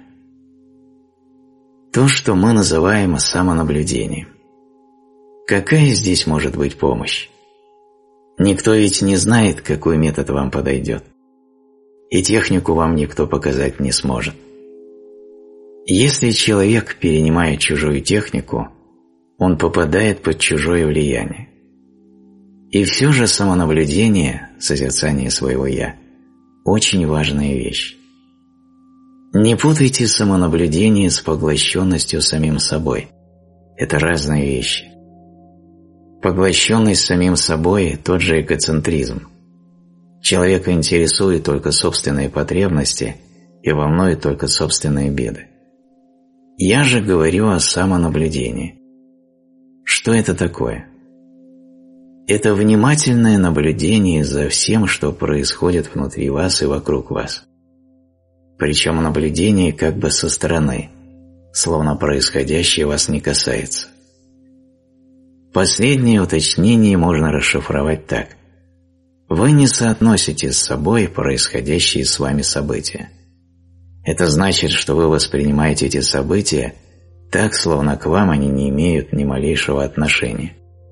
То, что мы называем самонаблюдением. Какая здесь может быть помощь? Никто ведь не знает, какой метод вам подойдет. И технику вам никто показать не сможет. Если человек перенимает чужую технику, он попадает под чужое влияние. И все же самонаблюдение, созерцание своего «я» – очень важная вещь. Не путайте самонаблюдение с поглощенностью самим собой. Это разные вещи. Поглощенность самим собой – тот же эгоцентризм. Человека интересуют только собственные потребности и волнуют только собственные беды. Я же говорю о самонаблюдении. Что это такое? Это внимательное наблюдение за всем, что происходит внутри вас и вокруг вас. Причем наблюдение как бы со стороны, словно происходящее вас не касается. Последнее уточнение можно расшифровать так. Вы не соотносите с собой происходящие с вами события. Это значит, что вы воспринимаете эти события так, словно к вам они не имеют ни малейшего отношения.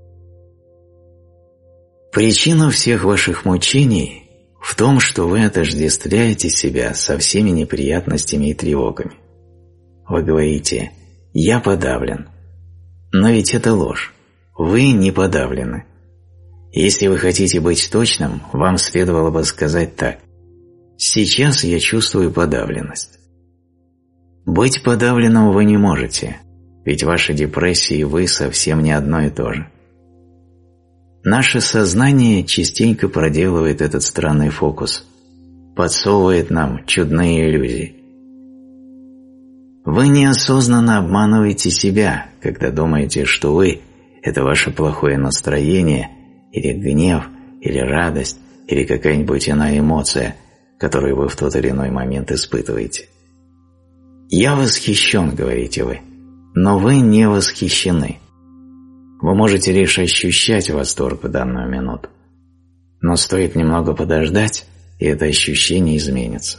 Причина всех ваших мучений в том, что вы отождествляете себя со всеми неприятностями и тревогами. Вы говорите «я подавлен». Но ведь это ложь. Вы не подавлены. Если вы хотите быть точным, вам следовало бы сказать так. Сейчас я чувствую подавленность. Быть подавленным вы не можете, ведь ваша депрессия и вы совсем не одно и то же. Наше сознание частенько проделывает этот странный фокус, подсовывает нам чудные иллюзии. Вы неосознанно обманываете себя, когда думаете, что вы – это ваше плохое настроение, или гнев, или радость, или какая-нибудь иная эмоция, которую вы в тот или иной момент испытываете. «Я восхищен», – говорите вы, но вы не восхищены. Вы можете лишь ощущать восторг в данную минуту. Но стоит немного подождать, и это ощущение изменится.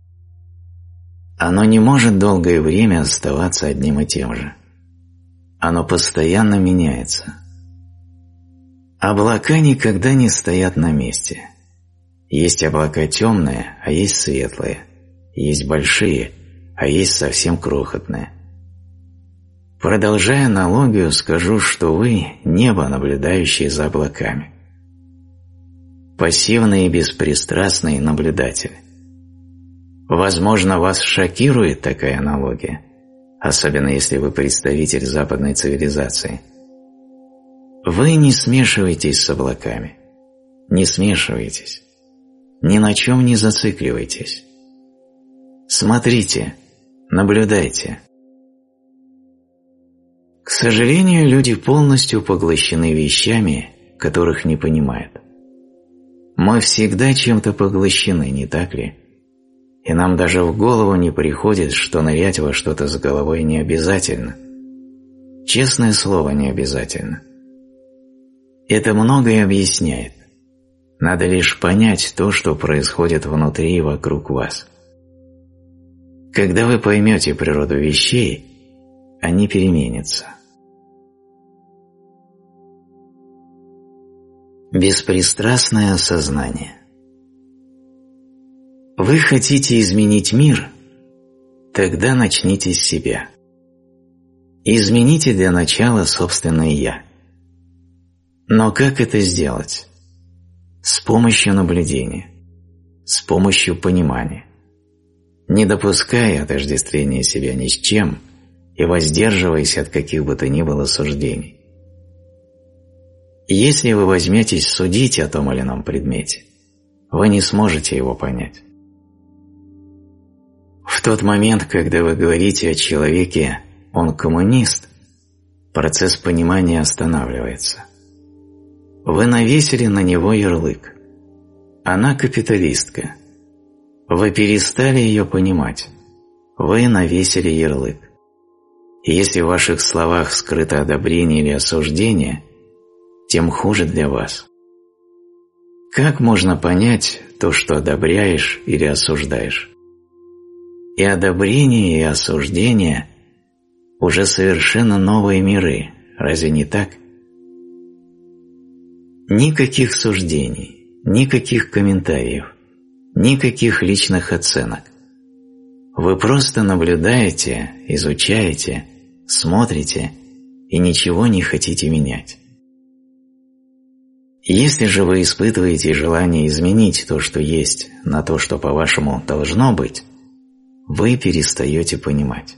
Оно не может долгое время оставаться одним и тем же. Оно постоянно меняется. Облака никогда не стоят на месте. Есть облака темные, а есть светлые. Есть большие, а есть совсем крохотные. Продолжая аналогию, скажу, что вы – небо, наблюдающее за облаками. Пассивный и беспристрастный наблюдатель. Возможно, вас шокирует такая аналогия, особенно если вы представитель западной цивилизации. Вы не смешиваетесь с облаками. Не смешивайтесь. Ни на чем не зацикливайтесь. Смотрите, наблюдайте. К сожалению, люди полностью поглощены вещами, которых не понимают. Мы всегда чем-то поглощены, не так ли? И нам даже в голову не приходит, что нырять во что-то с головой не обязательно. Честное слово, не обязательно. Это многое объясняет. Надо лишь понять то, что происходит внутри и вокруг вас. Когда вы поймете природу вещей, они переменятся. Беспристрастное осознание. Вы хотите изменить мир? Тогда начните с себя. Измените для начала собственное «я». Но как это сделать? С помощью наблюдения, с помощью понимания, не допуская отождествления себя ни с чем и воздерживаясь от каких бы то ни было суждений. Если вы возьметесь судить о том или ином предмете, вы не сможете его понять. В тот момент, когда вы говорите о человеке «он коммунист», процесс понимания останавливается. Вы навесили на него ярлык. Она капиталистка. Вы перестали ее понимать. Вы навесили ярлык. И если в ваших словах скрыто одобрение или осуждение, тем хуже для вас. Как можно понять то, что одобряешь или осуждаешь? И одобрение, и осуждение – уже совершенно новые миры, разве не так? Никаких суждений, никаких комментариев, никаких личных оценок. Вы просто наблюдаете, изучаете, смотрите и ничего не хотите менять. Если же вы испытываете желание изменить то, что есть, на то, что, по-вашему, должно быть, вы перестаете понимать.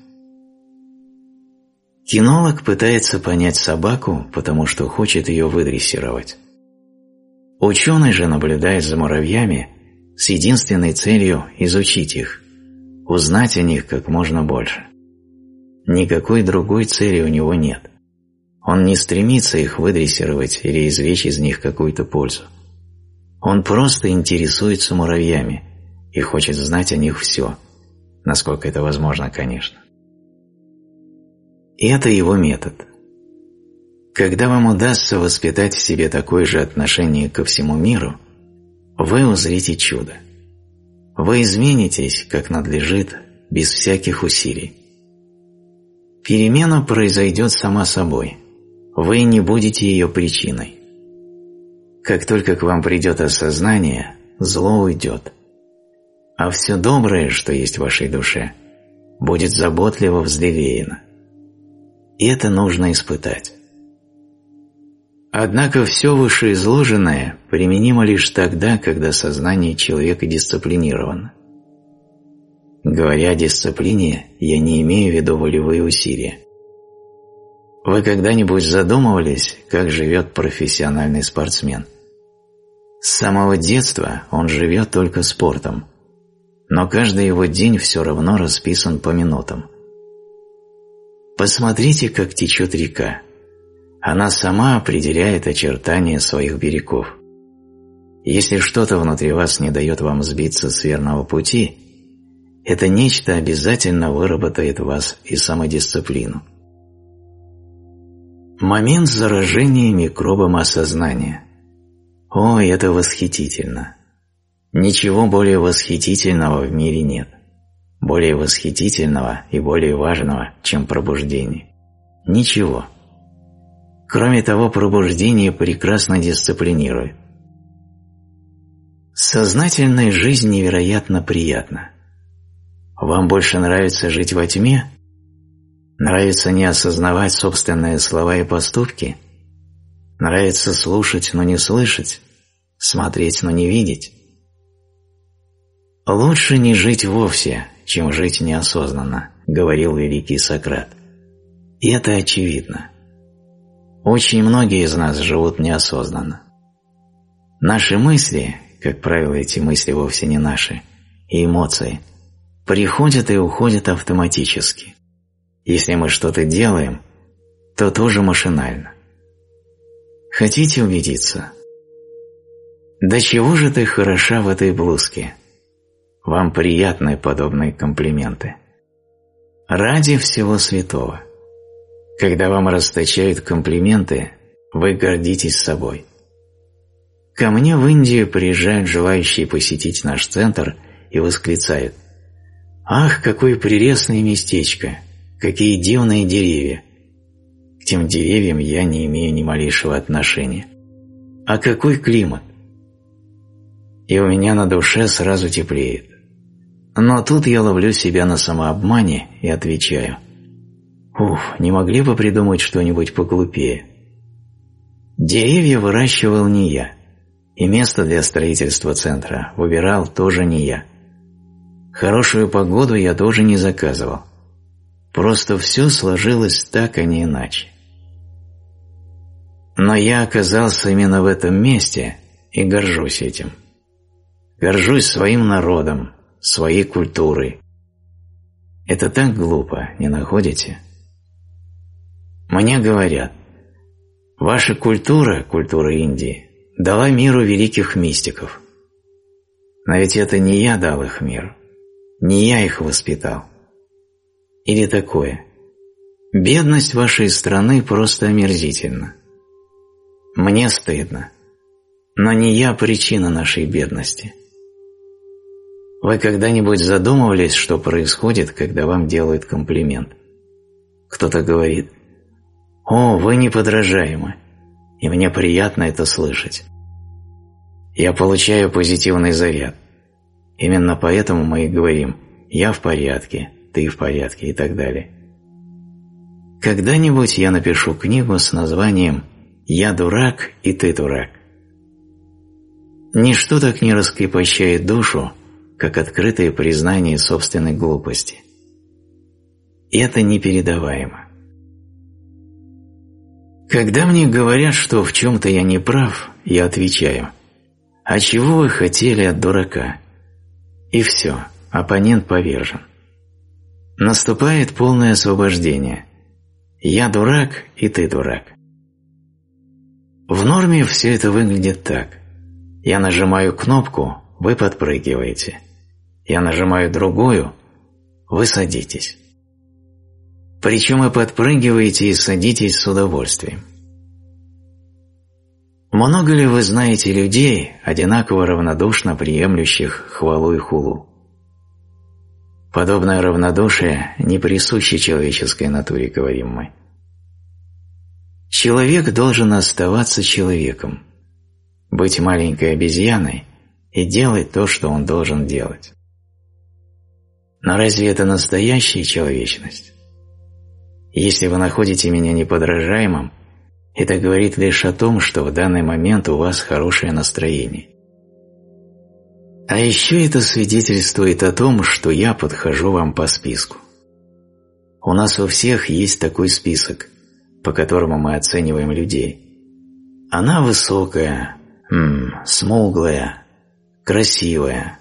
Кинолог пытается понять собаку, потому что хочет ее выдрессировать. Ученый же наблюдает за муравьями с единственной целью изучить их, узнать о них как можно больше. Никакой другой цели у него нет. Он не стремится их выдрессировать или извлечь из них какую-то пользу. Он просто интересуется муравьями и хочет знать о них все, насколько это возможно, конечно. И это его метод. Когда вам удастся воспитать в себе такое же отношение ко всему миру, вы узрите чудо. Вы изменитесь, как надлежит, без всяких усилий. Перемена произойдет сама собой. Вы не будете ее причиной. Как только к вам придет осознание, зло уйдет. А все доброе, что есть в вашей душе, будет заботливо взлелеяно. И это нужно испытать. Однако все вышеизложенное применимо лишь тогда, когда сознание человека дисциплинировано. Говоря о дисциплине, я не имею в виду волевые усилия. Вы когда-нибудь задумывались, как живет профессиональный спортсмен? С самого детства он живет только спортом, но каждый его день все равно расписан по минутам. Посмотрите, как течет река. Она сама определяет очертания своих берегов. Если что-то внутри вас не дает вам сбиться с верного пути, это нечто обязательно выработает в вас и самодисциплину. Момент заражения микробом осознания. Ой, это восхитительно. Ничего более восхитительного в мире нет. Более восхитительного и более важного, чем пробуждение. Ничего. Кроме того, пробуждение прекрасно дисциплинирует. Сознательная жизнь невероятно приятна. Вам больше нравится жить во тьме? Нравится не осознавать собственные слова и поступки? Нравится слушать, но не слышать? Смотреть, но не видеть? «Лучше не жить вовсе, чем жить неосознанно», — говорил великий Сократ. И это очевидно. Очень многие из нас живут неосознанно. Наши мысли, как правило, эти мысли вовсе не наши, и эмоции, приходят и уходят автоматически. Если мы что-то делаем, то тоже машинально. Хотите убедиться? «Да чего же ты хороша в этой блузке?» Вам приятны подобные комплименты. Ради всего святого. Когда вам расточают комплименты, вы гордитесь собой. Ко мне в Индию приезжают желающие посетить наш центр и восклицают: «Ах, какое прелестное местечко! Какие дивные деревья!» К тем деревьям я не имею ни малейшего отношения. «А какой климат!» И у меня на душе сразу теплеет. Но тут я ловлю себя на самообмане и отвечаю: «Уф, не могли бы придумать что-нибудь поглупее?» Деревья выращивал не я, и место для строительства центра выбирал тоже не я. Хорошую погоду я тоже не заказывал. Просто все сложилось так, а не иначе. Но я оказался именно в этом месте и горжусь этим. Горжусь своим народом, своей культурой. Это так глупо, не находите? Мне говорят: ваша культура, культура Индии, дала миру великих мистиков. Но ведь это не я дал их миру, не я их воспитал. Или такое: бедность вашей страны просто омерзительна. Мне стыдно, но не я причина нашей бедности. Вы когда-нибудь задумывались, что происходит, когда вам делают комплимент? Кто-то говорит: «О, вы неподражаемы», и мне приятно это слышать. Я получаю позитивный заряд. Именно поэтому мы и говорим: «Я в порядке», «Ты в порядке» и так далее. Когда-нибудь я напишу книгу с названием «Я дурак, и ты дурак». Ничто так не раскрепощает душу, как открытое признание собственной глупости. И это непередаваемо. Когда мне говорят, что в чем-то я не прав, я отвечаю: «А чего вы хотели от дурака?» И все, оппонент повержен. Наступает полное освобождение. Я дурак, и ты дурак. В норме все это выглядит так. Я нажимаю кнопку, вы подпрыгиваете. Я нажимаю другую, вы садитесь. Причем вы подпрыгиваете и садитесь с удовольствием. Много ли вы знаете людей, одинаково равнодушно приемлющих хвалу и хулу? Подобное равнодушие не присуще человеческой натуре, говорим мы. Человек должен оставаться человеком, быть маленькой обезьяной и делать то, что он должен делать. Но разве это настоящая человечность? Если вы находите меня неподражаемым, это говорит лишь о том, что в данный момент у вас хорошее настроение. А еще это свидетельствует о том, что я подхожу вам по списку. У нас у всех есть такой список, по которому мы оцениваем людей. Она высокая, смуглая, красивая,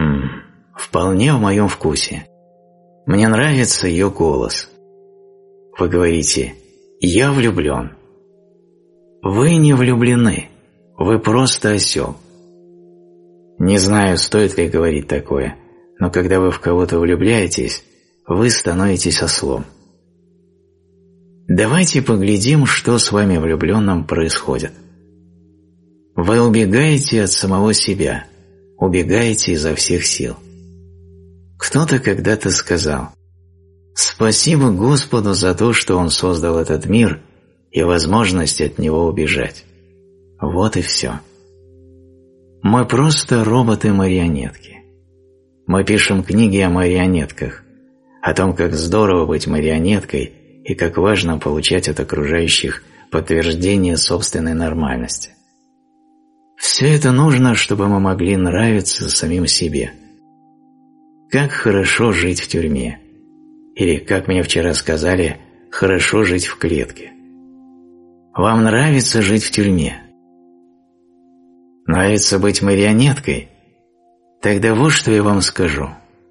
вполне в моем вкусе. Мне нравится ее голос. Вы говорите «я влюблен». Вы не влюблены, вы просто осел. Не знаю, стоит ли говорить такое, но когда вы в кого-то влюбляетесь, вы становитесь ослом. Давайте поглядим, что с вами влюбленным происходит. Вы убегаете от самого себя, убегаете изо всех сил. Кто-то когда-то сказал: «Спасибо Господу за то, что Он создал этот мир и возможность от него убежать». Вот и все. Мы просто роботы-марионетки. Мы пишем книги о марионетках, о том, как здорово быть марионеткой и как важно получать от окружающих подтверждение собственной нормальности. Все это нужно, чтобы мы могли нравиться самим себе. Как хорошо жить в тюрьме. Или, как мне вчера сказали, хорошо жить в клетке. Вам нравится жить в тюрьме? Нравится быть марионеткой? Тогда вот что я вам скажу.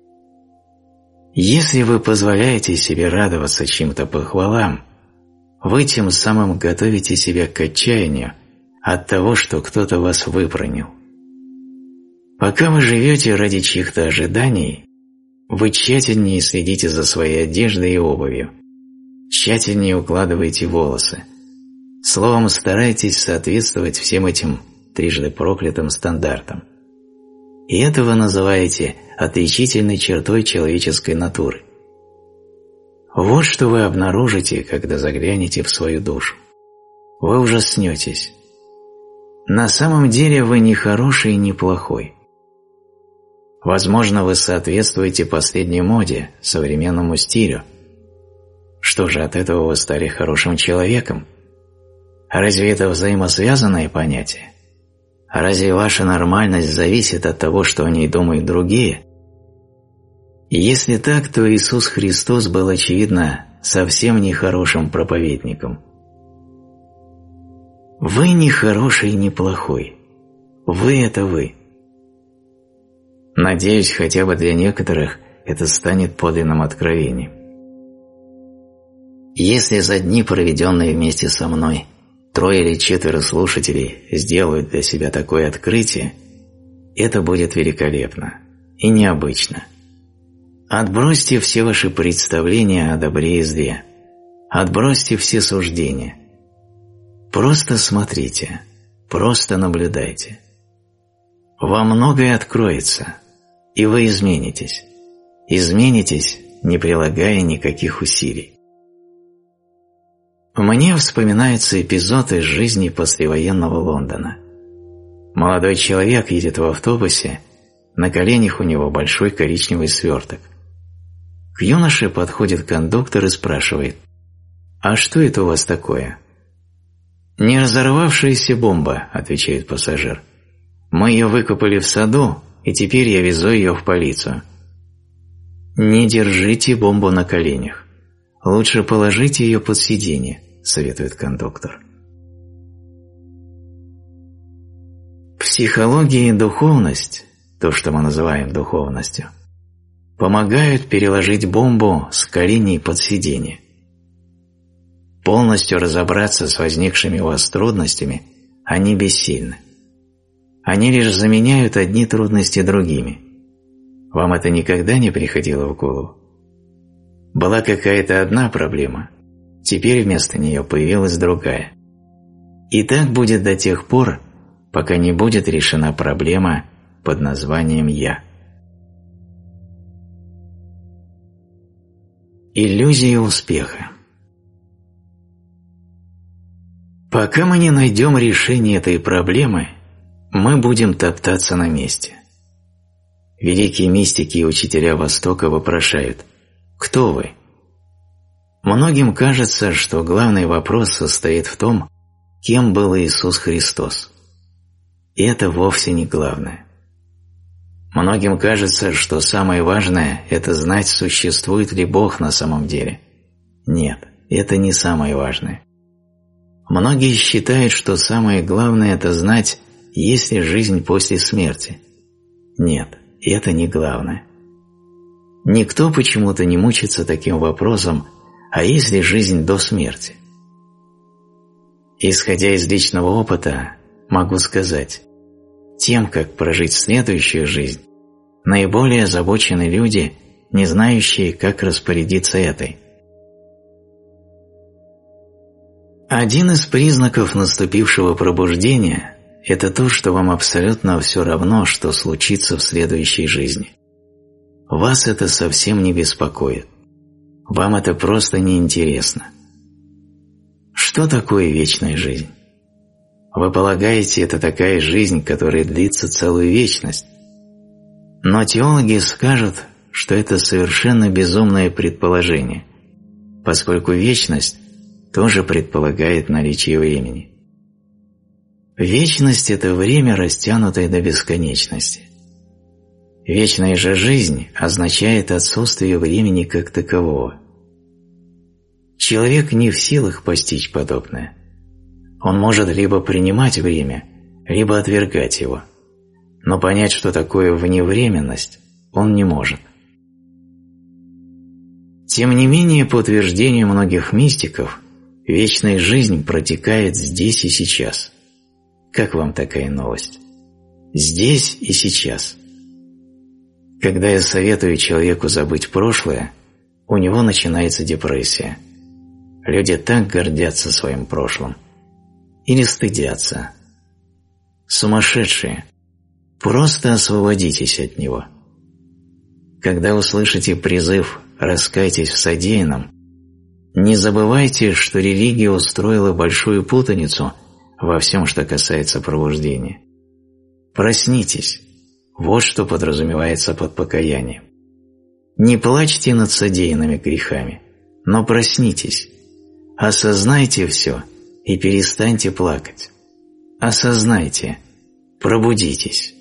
Если вы позволяете себе радоваться чьим-то похвалам, вы тем самым готовите себя к отчаянию от того, что кто-то вас выпронил. Пока вы живете ради чьих-то ожиданий, вы тщательнее следите за своей одеждой и обувью, тщательнее укладываете волосы, словом, старайтесь соответствовать всем этим трижды проклятым стандартам. И это вы называете отличительной чертой человеческой натуры. Вот что вы обнаружите, когда заглянете в свою душу. Вы ужаснетесь. На самом деле вы не хороший и не плохой. Возможно, вы соответствуете последней моде, современному стилю. Что же, от этого вы стали хорошим человеком? А разве это взаимосвязанные понятия? А разве ваша нормальность зависит от того, что о ней думают другие? И если так, то Иисус Христос был, очевидно, совсем не хорошим проповедником. Вы не хороший и не плохой. Вы – это вы. Надеюсь, хотя бы для некоторых это станет подлинным откровением. Если за дни, проведенные вместе со мной, 3 или 4 слушателей сделают для себя такое открытие, это будет великолепно и необычно. Отбросьте все ваши представления о добре и зле. Отбросьте все суждения. Просто смотрите, просто наблюдайте. Вам многое откроется, и вы изменитесь. Изменитесь, не прилагая никаких усилий. Мне вспоминается эпизод из жизни послевоенного Лондона. Молодой человек едет в автобусе, на коленях у него большой коричневый сверток. К юноше подходит кондуктор и спрашивает: «А что это у вас такое?» «Не разорвавшаяся бомба», – отвечает пассажир. «Мы ее выкопали в саду, и теперь я везу ее в полицию». «Не держите бомбу на коленях. Лучше положите ее под сиденье», – советует кондуктор. Психология и духовность, то, что мы называем духовностью, помогают переложить бомбу с коленей под сиденье. Полностью разобраться с возникшими у вас трудностями они бессильны. Они лишь заменяют одни трудности другими. Вам это никогда не приходило в голову? Была какая-то одна проблема, теперь вместо нее появилась другая. И так будет до тех пор, пока не будет решена проблема под названием «Я». Иллюзия успеха. Пока мы не найдем решение этой проблемы, мы будем топтаться на месте. Великие мистики и учителя Востока вопрошают: «Кто вы?» Многим кажется, что главный вопрос состоит в том, кем был Иисус Христос. И это вовсе не главное. Многим кажется, что самое важное – это знать, существует ли Бог на самом деле. Нет, это не самое важное. Многие считают, что самое главное – это знать, есть ли жизнь после смерти. Нет, это не главное. Никто почему-то не мучится таким вопросом, А есть ли жизнь до смерти? Исходя из личного опыта, могу сказать, тем, как прожить следующую жизнь, наиболее озабочены люди, не знающие, как распорядиться этой. Один из признаков наступившего пробуждения – это то, что вам абсолютно все равно, что случится в следующей жизни. Вас это совсем не беспокоит. Вам это просто неинтересно. Что такое вечная жизнь? Вы полагаете, это такая жизнь, которая длится целую вечность? Но теологи скажут, что это совершенно безумное предположение, поскольку вечность тоже предполагает наличие времени. Вечность – это время, растянутое до бесконечности. Вечная же жизнь означает отсутствие времени как такового. Человек не в силах постичь подобное. Он может либо принимать время, либо отвергать его, но понять, что такое вневременность, он не может. Тем не менее, по утверждению многих мистиков, вечная жизнь протекает здесь и сейчас. Как вам такая новость? Здесь и сейчас. Когда я советую человеку забыть прошлое, у него начинается депрессия. Люди так гордятся своим прошлым. Или стыдятся. Сумасшедшие. Просто освободитесь от него. Когда услышите призыв «раскайтесь в содеянном», не забывайте, что религия устроила большую путаницу во всем, что касается пробуждения. Проснитесь. Вот что подразумевается под покаянием. Не плачьте над содеянными грехами, но проснитесь. Осознайте все и перестаньте плакать. Осознайте. Пробудитесь.